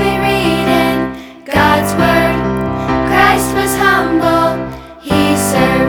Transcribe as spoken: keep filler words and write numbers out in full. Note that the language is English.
we read in God's Word. Christ was humble, He served